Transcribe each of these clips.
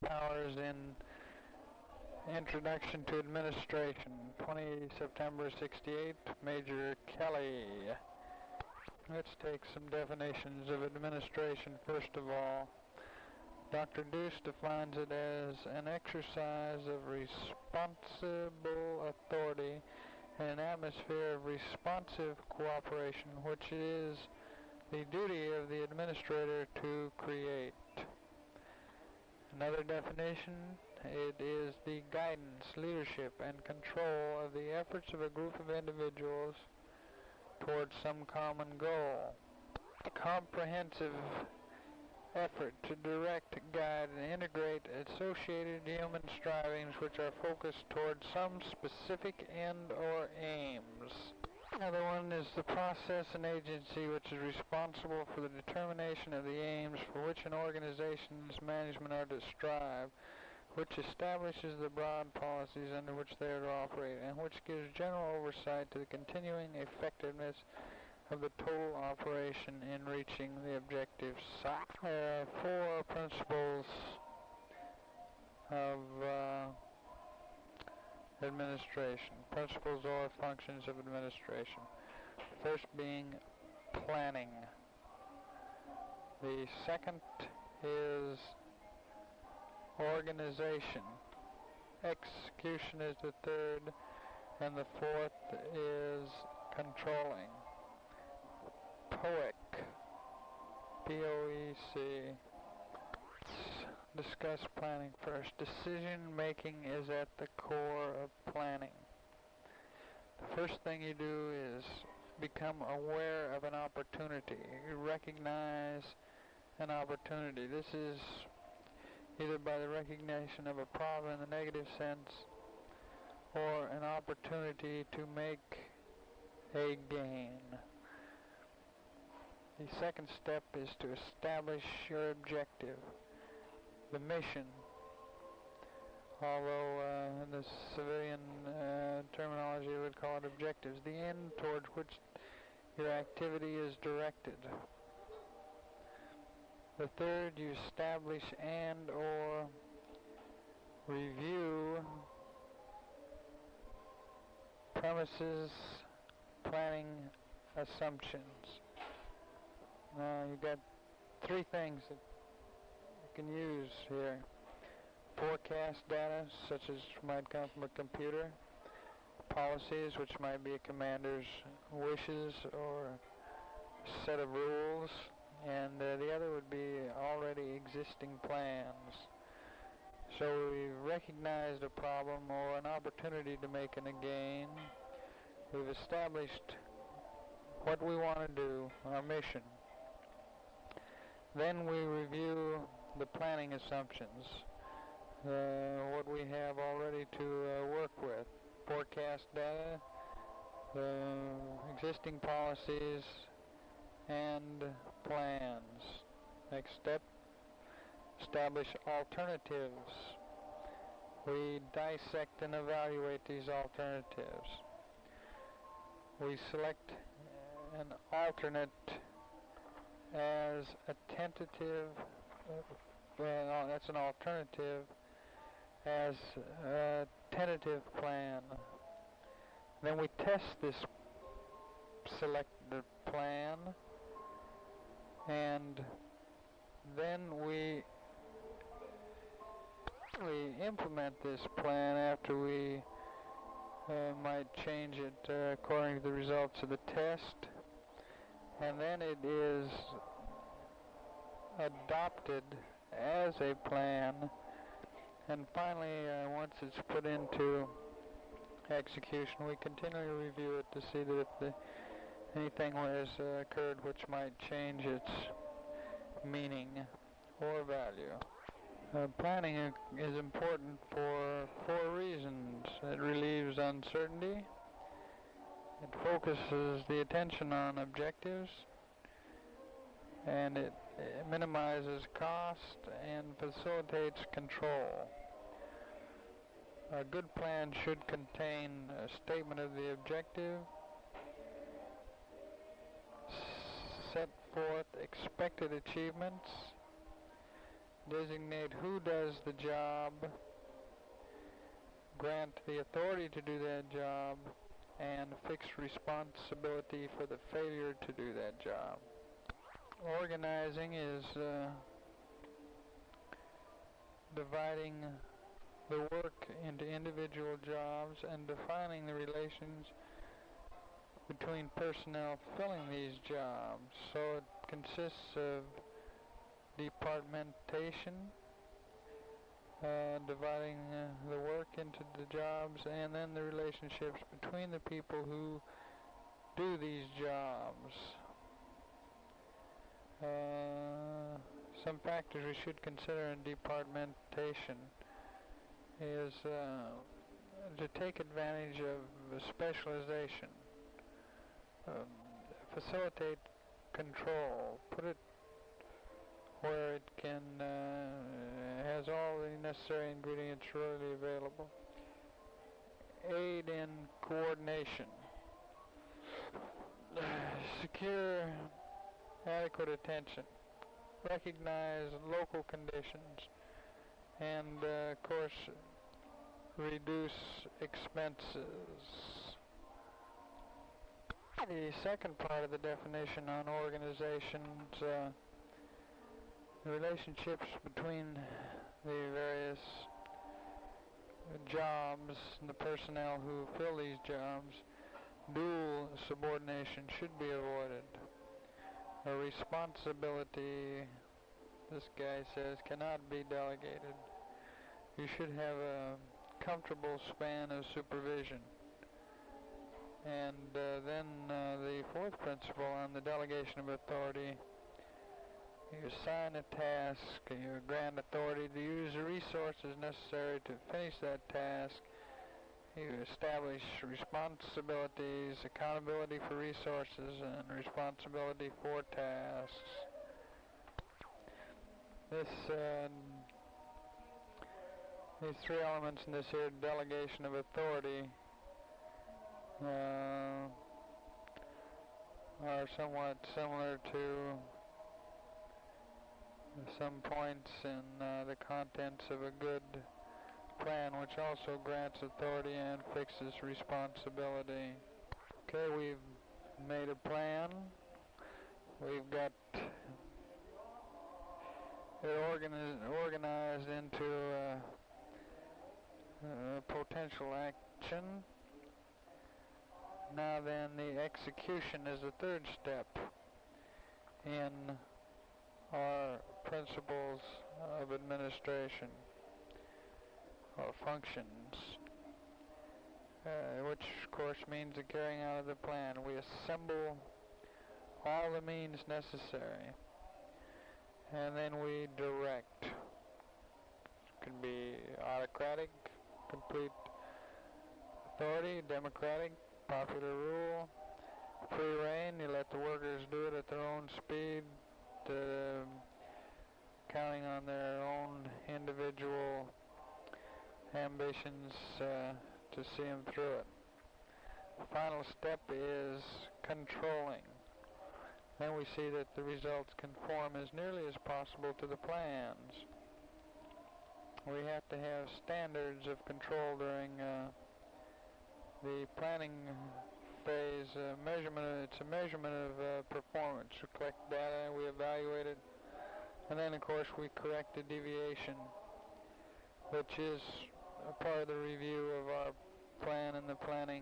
powers in Introduction to Administration, 20 September 68, Major Kelly. Let's take some definitions of administration first of all. Dr. Deuce defines it as an exercise of responsible authority in an atmosphere of responsive cooperation, which it is the duty of the administrator to create. Another definition, it is the guidance, leadership, and control of the efforts of a group of individuals towards some common goal. A comprehensive effort to direct, guide, and integrate associated human strivings which are focused towards some specific end or aims. Another one is the process and agency which is responsible for the determination of the aims for which an organization's management are to strive, which establishes the broad policies under which they are to operate, and which gives general oversight to the continuing effectiveness of the total operation in reaching the objectives. There are four principles of administration, principles or functions of administration. First being planning. The second is organization. Execution is the third, and the fourth is controlling. POEC, P-O-E-C. Let's discuss planning first. Decision making is at the core of planning. The first thing you do is become aware of an opportunity. You recognize an opportunity. This is either by the recognition of a problem in the negative sense or an opportunity to make a gain. The second step is to establish your objective, the mission, although in the civilian terminology we would call it objectives, the end towards which your activity is directed. The third, you establish and or review premises, planning assumptions. Now you've got three things that you can use here. Forecast data, such as might come from a computer. Policies, which might be a commander's wishes or set of rules. And the other would be already existing plans. So we've recognized a problem or an opportunity to make a gain. We've established what we want to do, our mission. Then we review the planning assumptions, what we have already to work with. Forecast data, existing policies, and plans. Next step, establish alternatives. We dissect and evaluate these alternatives. We select an alternate as a tentative, well, that's an alternative as a tentative plan. Then we test this selected plan, and then we implement this plan after we might change it according to the results of the test, and then it is adopted as a plan, and finally once it's put into execution, we continually review it to see that if anything has occurred which might change its meaning or value. Planning is important for four reasons. It relieves uncertainty, it focuses the attention on objectives, and it minimizes cost and facilitates control. A good plan should contain a statement of the objective, set forth expected achievements, designate who does the job, grant the authority to do that job, and fix responsibility for the failure to do that job. Organizing is dividing the work into individual jobs and defining the relations between personnel filling these jobs. So it consists of departmentation, dividing the work into the jobs, and then the relationships between the people who do these jobs. Some factors we should consider in departmentation is to take advantage of specialization, facilitate control, put it where it can has all the necessary ingredients readily available, aid in coordination, secure adequate attention, recognize local conditions, and of course reduce expenses. The second part of the definition on organizations, the relationships between the various jobs and the personnel who fill these jobs. Dual subordination should be avoided. A responsibility, this guy says, cannot be delegated. You should have a comfortable span of supervision. And then the fourth principle on the delegation of authority, you assign a task, you grant authority to use the resources necessary to finish that task. You establish responsibilities, accountability for resources, and responsibility for tasks. These three elements in this here delegation of authority are somewhat similar to some points in the contents of a good plan, which also grants authority and fixes responsibility. Okay, we've made a plan. We've got it organized into potential action. Now then, the execution is the third step in our principles of administration or functions, which of course means the carrying out of the plan. We assemble all the means necessary, and then we direct. It can be autocratic, complete authority, democratic, popular rule, free rein. You let the workers do it at their own speed, counting on their own individual ambitions to see them through it. The final step is controlling. Then we see that the results conform as nearly as possible to the plans. We have to have standards of control during the planning phase. It's a measurement of performance. We collect data, we evaluate it, and then of course we correct the deviation, which is a part of the review of our plan and the planning.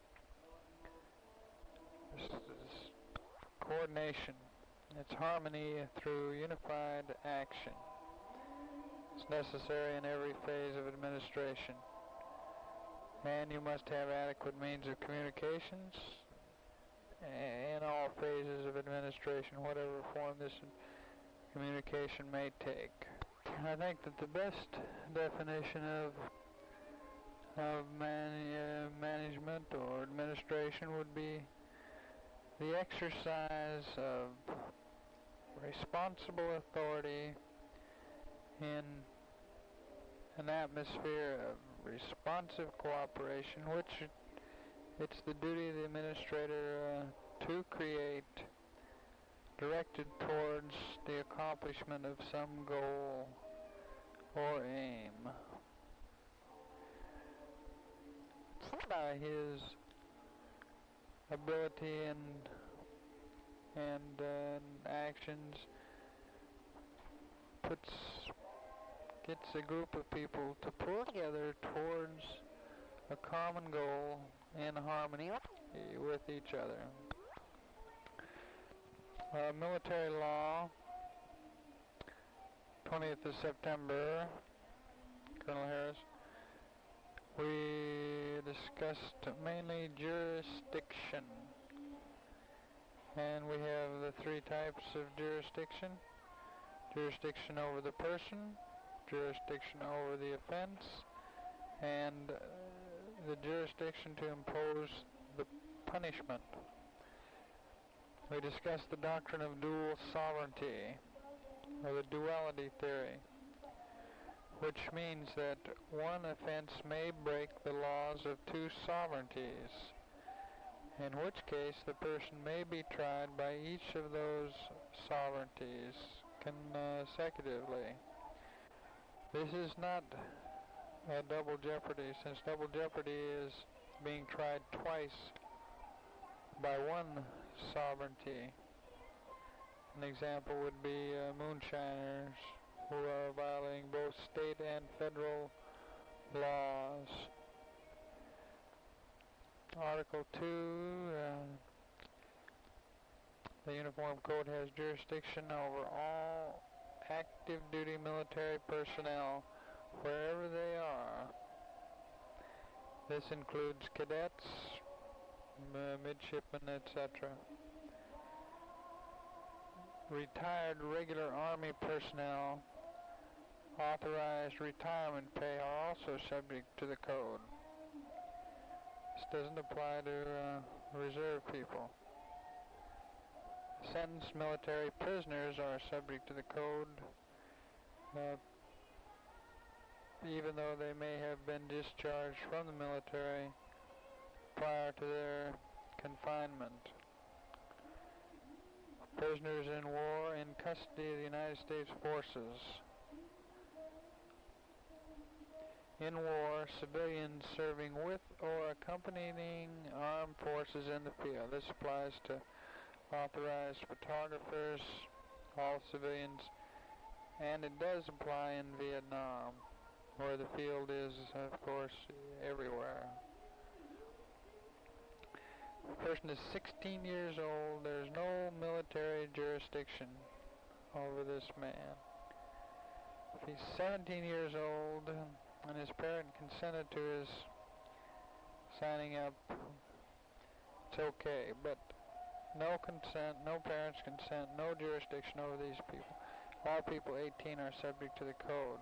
Coordination. It's harmony through unified action. It's necessary in every phase of administration. And you must have adequate means of communications in all phases of administration, whatever form this communication may take. I think that the best definition of management or administration would be the exercise of responsible authority in an atmosphere of responsive cooperation, which it's the duty of the administrator to create, directed towards the accomplishment of some goal or aim. By his ability and actions, gets a group of people to pull together towards a common goal in harmony with each other. Military law, 20th of September, Colonel Harris. We discussed mainly jurisdiction, and we have the three types of jurisdiction: jurisdiction over the person, jurisdiction over the offense, and the jurisdiction to impose the punishment. We discussed the doctrine of dual sovereignty, or the duality theory, which means that one offense may break the laws of two sovereignties, in which case the person may be tried by each of those sovereignties consecutively. This is not a double jeopardy, since double jeopardy is being tried twice by one sovereignty. An example would be moonshiners who are violating both state and federal laws. Article 2, the Uniform Code has jurisdiction over all active duty military personnel wherever they are. This includes cadets, midshipmen, etc. Retired regular Army personnel, authorized retirement pay are also subject to the code. This doesn't apply to reserve people. Sentenced military prisoners are subject to the code, even though they may have been discharged from the military prior to their confinement. Prisoners in war in custody of the United States forces. In war, civilians serving with or accompanying armed forces in the field. This applies to authorized photographers, all civilians, and it does apply in Vietnam, where the field is, of course, everywhere. If a person is 16 years old, there's no military jurisdiction over this man. If he's 17 years old and his parent consented to his signing up, it's okay, but no consent, no parents' consent, no jurisdiction over these people. All people 18 are subject to the code.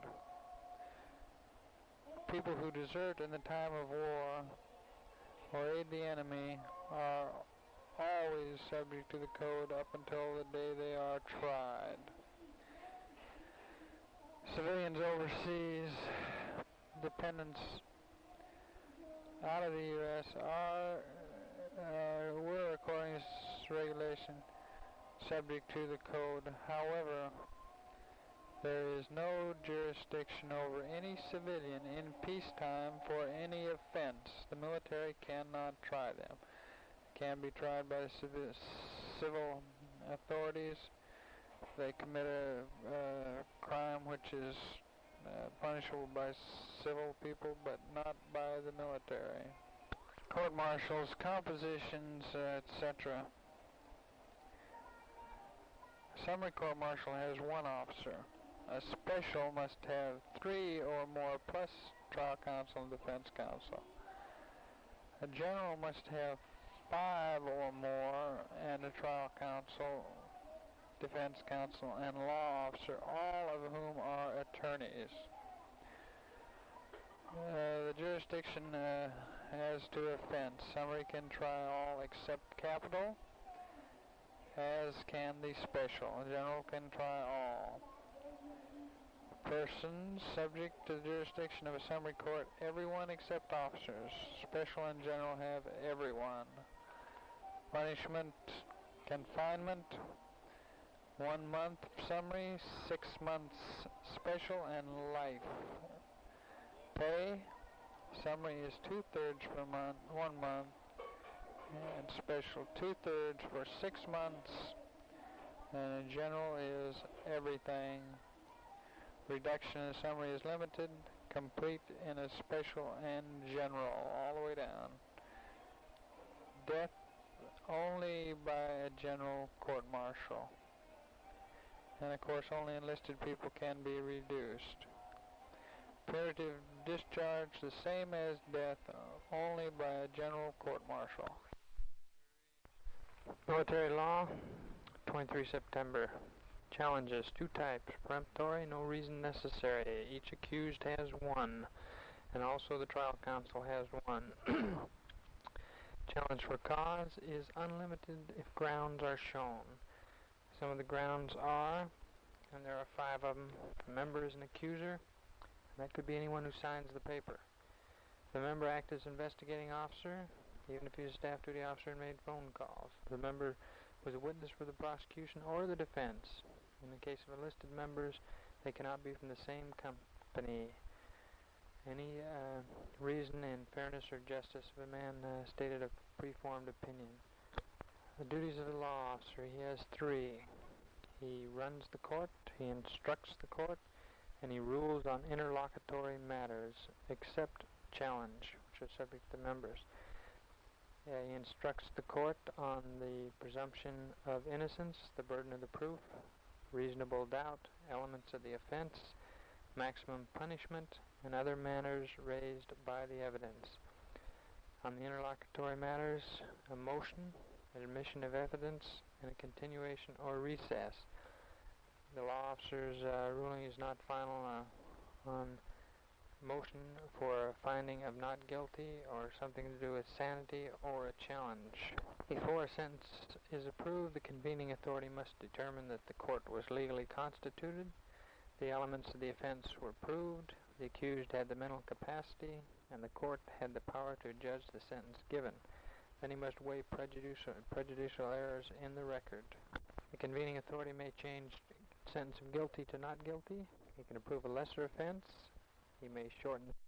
People who desert in the time of war or aid the enemy are always subject to the code up until the day they are tried. Civilians overseas, dependents out of the U.S. were, according to this regulation, subject to the code. However, there is no jurisdiction over any civilian in peacetime for any offense. The military cannot try them. Can be tried by the civil authorities. They commit a crime which is punishable by civil people, but not by the military. Court-martials, compositions, etc. Summary court-martial has one officer. A special must have 3 or more plus trial counsel and defense counsel. A general must have 5 or more, and a trial counsel, defense counsel, and law officer, all of whom are attorneys. The jurisdiction as to offense. Summary can try all except capital, as can the special. A general can try all. Persons subject to the jurisdiction of a summary court, everyone except officers. Special and general have everyone. Punishment, confinement, 1 month summary, 6 months special, and life. Pay, summary is 2/3 for 1 month, and special 2/3 for 6 months, and in general is everything. Reduction in summary is limited, complete in a special and general, all the way down. Death only by a general court-martial. And of course only enlisted people can be reduced. Punitive discharge the same as death, only by a general court-martial. Military law, 23 September. Challenges, 2 types. Peremptory, no reason necessary. Each accused has 1, and also the trial counsel has 1. Challenge for cause is unlimited if grounds are shown. Some of the grounds are, and there are 5 of them, the member is an accuser, and that could be anyone who signs the paper. The member acted as investigating officer, even if he was a staff duty officer and made phone calls. The member was a witness for the prosecution or the defense. In the case of enlisted members, they cannot be from the same company. Any reason in fairness or justice of a man stated a preformed opinion. The duties of the law officer, he has 3. He runs the court, he instructs the court, and he rules on interlocutory matters, except challenge, which are subject to members. He instructs the court on the presumption of innocence, the burden of the proof, reasonable doubt, elements of the offense, maximum punishment, and other matters raised by the evidence. On the interlocutory matters, a motion, admission of evidence, and a continuation or recess. The law officer's ruling is not final on motion for a finding of not guilty or something to do with sanity or a challenge. Before a sentence is approved, the convening authority must determine that the court was legally constituted, the elements of the offense were proved, the accused had the mental capacity, and the court had the power to judge the sentence given. Then he must weigh prejudicial errors in the record. The convening authority may change sentence of guilty to not guilty. He can approve a lesser offense. He may shorten